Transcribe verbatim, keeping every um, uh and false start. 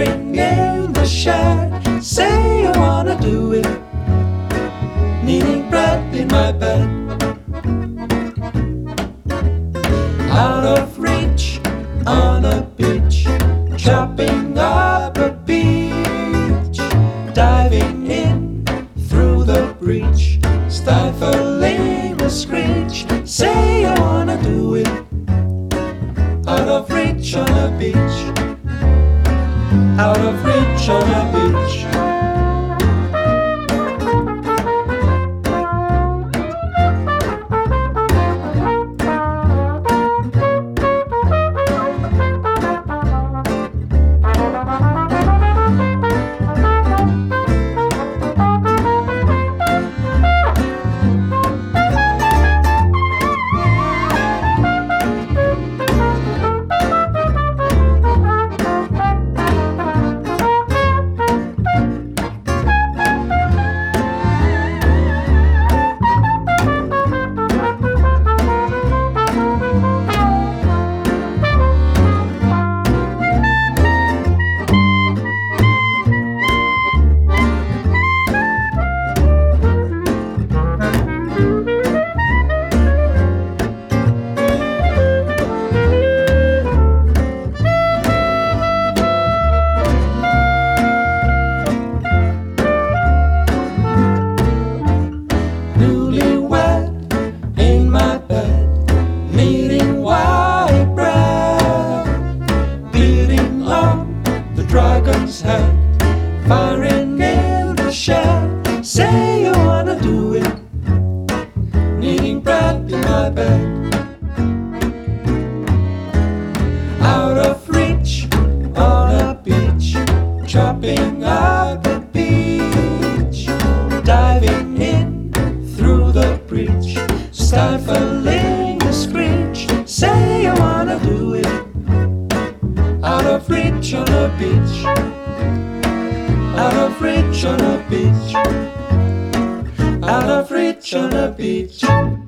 firing in the shed. Say you wanna do it, kneading bread in my bed. Out of reach on a beach, chopping up a beach, diving in through the breach, stifling a screech. Say you wanna do it, out of reach on a beach, out of reach on a beach. Dragon's head, firing in the shed. Say you wanna do it, kneading bread in my bed. Out of reach on a beach, chopping up a beach, diving in through the breach, stifling a screech. Say you wanna do it, out of reach on a beach, out of reach on a beach, out of reach on a beach.